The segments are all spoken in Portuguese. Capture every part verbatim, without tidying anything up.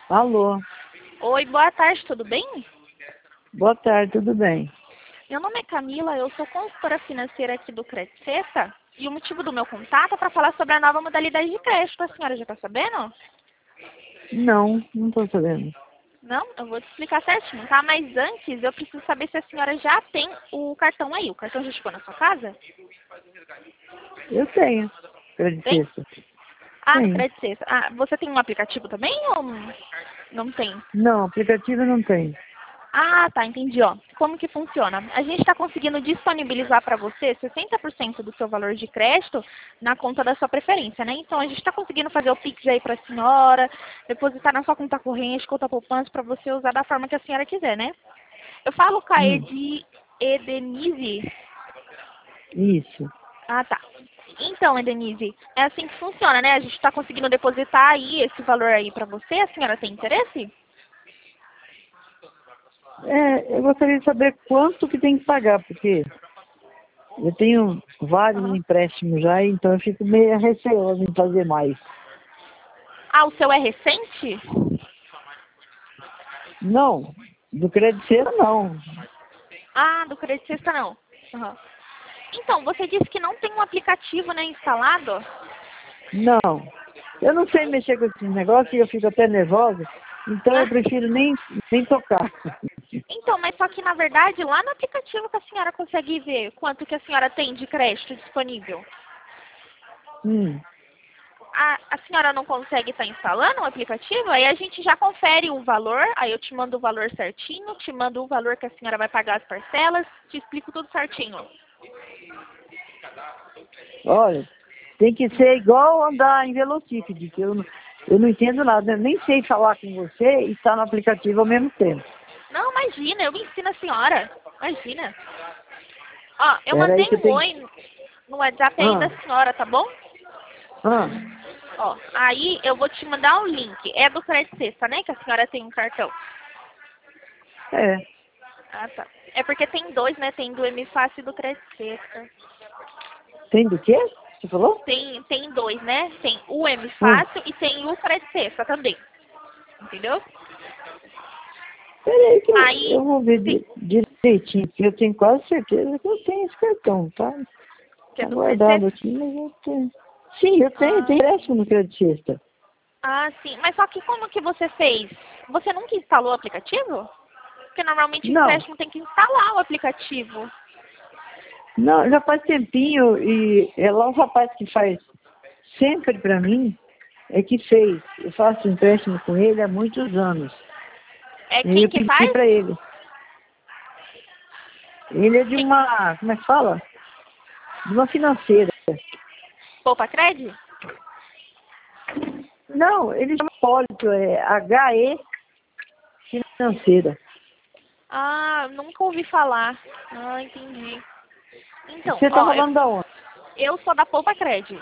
Alô, Oi, boa tarde, tudo bem? boa tarde, tudo bem? Meu nome é Camila, eu sou consultora financeira aqui do Crédito Sexta e o motivo do meu contato é para falar sobre a nova modalidade de crédito. A senhora já está sabendo? Não, não estou sabendo. Não? Eu vou te explicar certinho, tá? Mas antes eu preciso saber se a senhora já tem o cartão aí. O cartão já chegou na sua casa? Eu tenho, Tem? acredito. Ah, do Sim. Crédito Sexta. Ah, você tem um aplicativo também ou não tem? Não, aplicativo não tem. Ah, tá, entendi, ó. Como que funciona? A gente está conseguindo disponibilizar para você sessenta por cento do seu valor de crédito na conta da sua preferência, né? Então, a gente está conseguindo fazer o Pix aí para a senhora, depositar na sua conta corrente, conta poupança, para você usar da forma que a senhora quiser, né? Eu falo com a Hum, Edi, Edenise. isso. Ah, tá. Então, Edenise, é assim que funciona, né? A gente está conseguindo depositar aí esse valor aí para você. A senhora tem interesse? É, eu gostaria de saber quanto que tem que pagar, porque eu tenho vários Aham. empréstimos já, então eu fico meio receoso em fazer mais. Ah, o seu é recente? Não, do crédito não. Ah, do Crédito Sexta não. Aham. Então, você disse que não tem um aplicativo, né, instalado? Não. Eu não sei mexer com esses negócios e eu fico até nervosa, então eu Ah, prefiro nem, nem tocar. então, mas só que na verdade, lá no aplicativo que a senhora consegue ver quanto que a senhora tem de crédito disponível. Hum. A, a senhora não consegue estar instalando o aplicativo? Aí a gente já confere o valor, aí eu te mando o valor certinho, te mando o valor que a senhora vai pagar as parcelas, te explico tudo certinho. Olha, tem que ser igual andar em velocípede, que eu, não- eu não entendo nada, eu nem sei falar com você e estar no aplicativo ao mesmo tempo. Não, imagina, eu ensino a senhora. Imagina. Ó, eu Espera aí mandei que eu um tenho. oi no WhatsApp aí da Ah, senhora, tá bom? ah, Ó, aí eu vou te mandar um link. É do Crédito Sexta, né? Que a senhora tem um cartão. é. Ah, tá. É porque tem dois, né? Tem do M Fácil e do Crédito Sexta. Tem do quê? Você falou? Tem, tem dois, né? Tem o M Ah, Fácil e tem o Crédito Sexta também. Entendeu? espera aí que eu, Aí, eu vou ver sim, di- direitinho, porque eu tenho quase certeza que eu tenho esse cartão, tá? que é Tá do Crédito guardado Sexta. aqui, mas eu tenho. Sim, eu tenho, Ah, tem empréstimo no crédito sexta. ah, sim. Mas só que como que você fez? Você nunca instalou o aplicativo? Porque normalmente Não, empréstimo tem que instalar o aplicativo. não, já faz tempinho e é lá o rapaz que faz sempre para mim, é que fez. Eu faço empréstimo com ele há muitos anos. É E aí quem eu que pedi faz? para ele. Ele é de Quem? uma, como é que fala? De uma financeira. Poupa Crédito? Não, ele chama Hipólito, é H E Financeira. Ah, nunca ouvi falar. Ah, entendi. Então, Você está ó, eu, falando da onde? eu sou da Poupa Crédito.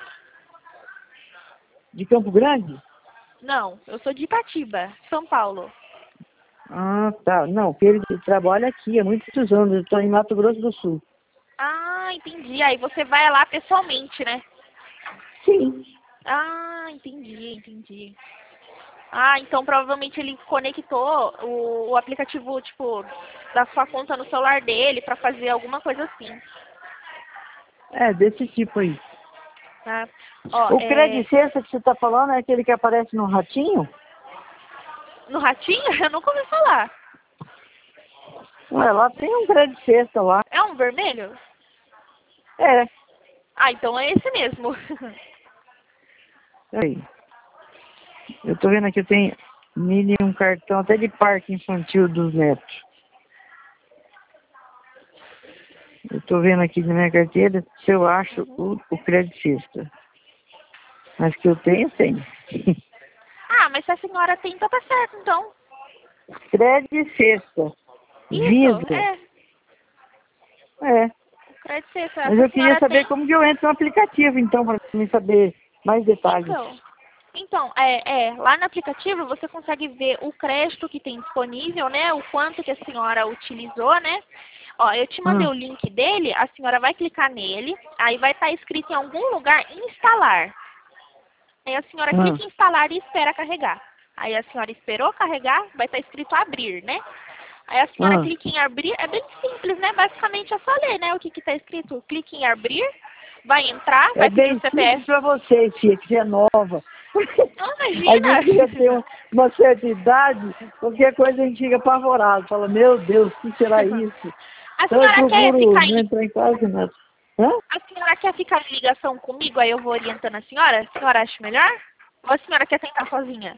De Campo Grande? Não, eu sou de Itatiba, São Paulo. Ah, tá. Não, porque ele trabalha aqui há muitos anos. Eu estou em Mato Grosso do Sul. Ah, entendi. Aí você vai lá pessoalmente, né? Sim. Ah, entendi, entendi. Ah, então provavelmente ele conectou o, o aplicativo, tipo, da sua conta no celular dele pra fazer alguma coisa assim. É, desse tipo aí. Tá? Ó, O é, crédito sexta que você está falando é aquele que aparece no ratinho? no Ratinho eu nunca ouvi falar. Ué, lá tem um crédito sexta lá. É um vermelho? É. Ah, então é esse mesmo. Aí. Eu tô vendo aqui, tem mini um cartão até de parque infantil dos netos. Eu tô vendo aqui na minha carteira se eu acho Uhum. o, o crédito sexta. Mas que eu tenho, tenho. Ah, mas se a senhora tem, então tá certo, então. Crédito sexta. Isso, Visa. é. É. Crédito sexta. Mas Se a eu queria senhora saber tem, como que eu entro no aplicativo, então, para me saber mais detalhes. então. Então, é, é, lá no aplicativo você consegue ver o crédito que tem disponível, né? O quanto que a senhora utilizou, né? Ó, eu te mandei Hum, o link dele, a senhora vai clicar nele, aí vai estar escrito em algum lugar instalar. Aí a senhora hum. clica em instalar e espera carregar. Aí a senhora esperou carregar, vai estar escrito abrir, né? Aí a senhora Ah. clica em abrir, é bem simples, né? Basicamente é só ler, né? O que que tá escrito. Clique em abrir, vai entrar, vai É pedir bem o C P F. simples para você, filha, que você é nova. Não, A imagina. gente já tem uma, uma certa idade, qualquer coisa a gente fica apavorado. Fala, meu Deus, o que será isso? A Então eu senhora quer procuro ficar não em, entrar em quase nada. Hã? a senhora quer ficar em ligação comigo, aí eu vou orientando a senhora? A senhora acha melhor? Ou a senhora quer tentar sozinha?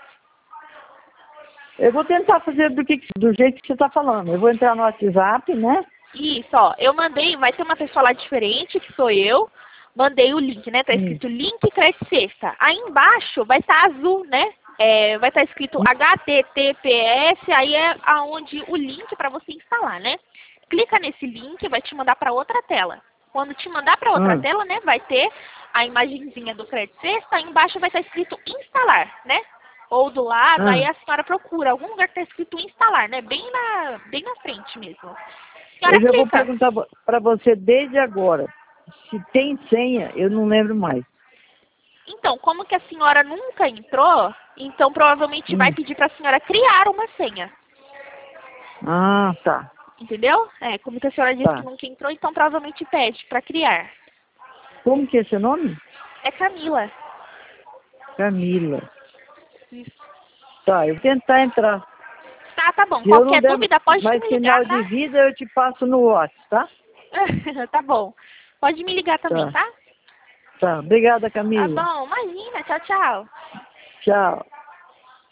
Eu vou tentar fazer do, que, do jeito que você está falando. Eu vou entrar no WhatsApp, né? Isso, ó, eu mandei, vai ter uma pessoa lá diferente, que sou eu, mandei o link, né? Tá Hum. escrito link crédito sexta. Aí embaixo vai estar azul, né? É, vai estar escrito H T T P S, aí é aonde o link para você instalar, né? Clica nesse link, vai te mandar para outra tela. Quando te mandar para outra Hum. tela, né, vai ter a imagenzinha do crédito sexta, aí embaixo vai estar escrito instalar, né? Ou do lado, aí Ah. a senhora procura algum lugar que tá escrito instalar, né? Bem na, bem na frente mesmo. A Eu senhora já vou clica. perguntar para você desde agora. Se tem senha, eu não lembro mais. Então, como que a senhora nunca entrou, então provavelmente vai Hum. pedir para a senhora criar uma senha. Ah, tá. Entendeu? É, como que a senhora disse que Tá. nunca entrou, então provavelmente pede para criar. Como que é seu nome? É Camila. Camila. Isso. Tá, eu vou tentar entrar. Tá, tá bom. Se eu não Qualquer der dúvida, pode mais me sinal ligar, de tá? vida, eu te passo no WhatsApp, tá? Tá bom. Pode me ligar também, Tá. tá? Tá. Obrigada, Tá Camila. bom. Imagina. Tchau, tchau. Tchau.